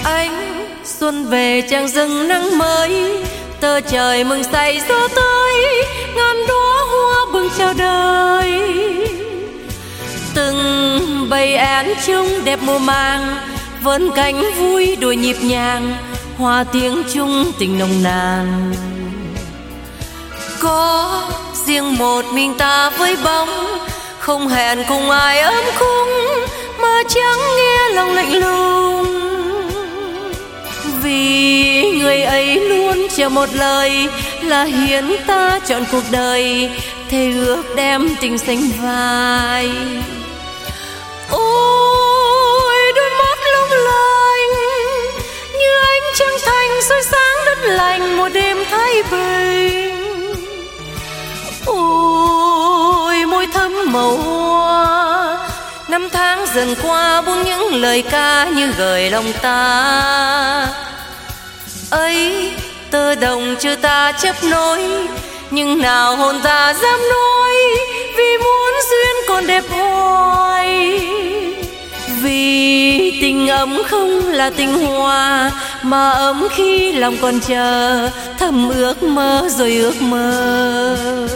Ánh xuân về trăng rừng nắng mới, tơ trời mừng say gió tới, ngàn đóa hoa bừng chào đời. Từng bầy én chung đẹp mùa màng, vươn cánh vui đùa nhịp nhàng, hòa tiếng chung tình nồng nàn. Có riêng một mình ta với bóng, không hẹn cùng ai ấm cúng, mà chẳng nghe lòng lạnh lùng. Vì người ấy luôn chờ một lời, là hiến ta chọn cuộc đời, thề ước đem tình sánh vai. Ôi đôi mắt long lanh như ánh trăng thanh soi sáng đất lành một đêm thái bình. Ôi môi thơm màu hoa, năm tháng dần qua buông những lời ca như gợi lòng ta. Ấy tơ đồng chưa ta chấp nối, nhưng nào hồn ta dám nói, vì muốn duyên còn đẹp hoài. Vì tình ấm không là tình hoa, mà ấm khi lòng còn chờ, thầm ước mơ rồi ước mơ.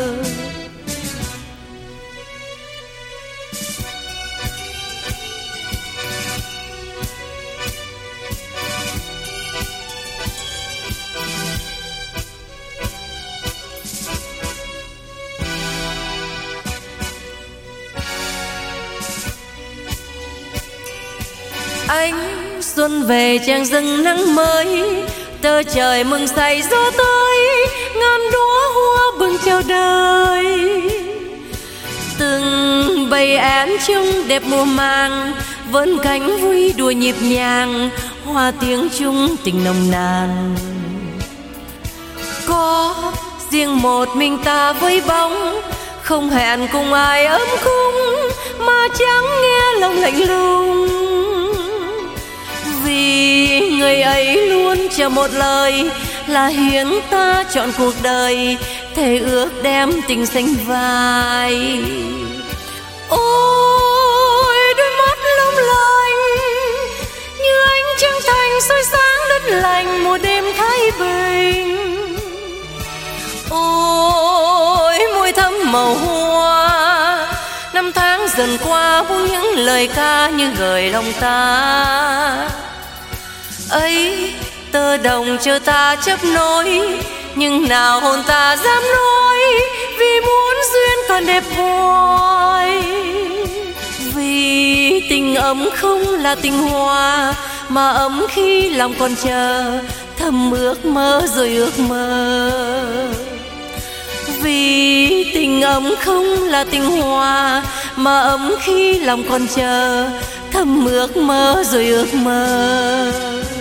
Ánh xuân về trăng rừng nắng mới, tơ trời mừng say gió tới, ngàn đóa hoa bừng chào đời. Từng bầy én chung đẹp mùa màng, vươn cánh vui đùa nhịp nhàng, hòa tiếng chung tình nồng nàn. Có riêng một mình ta với bóng, không hẹn cùng ai ấm cúng, mà chẳng nghe lòng lạnh lùng. Vì người ấy luôn chờ một lời, là hiến ta chọn cuộc đời, thề ước đem tình sánh vai. Ôi đôi mắt long lanh như ánh trăng thanh soi sáng đất lành một đêm thái bình. Ôi môi thơm màu hoa, năm tháng dần qua buông những lời ca như gợi lòng ta. Ấy tơ đồng chờ ta chấp nối, nhưng nào hồn ta dám nói, vì muốn duyên còn đẹp hoài. Vì tình ấm không là tình hoa, mà ấm khi lòng còn chờ, thầm ước mơ rồi ước mơ. Vì tình ấm không là tình hoa, mà ấm khi lòng còn chờ, thầm ước mơ rồi ước mơ.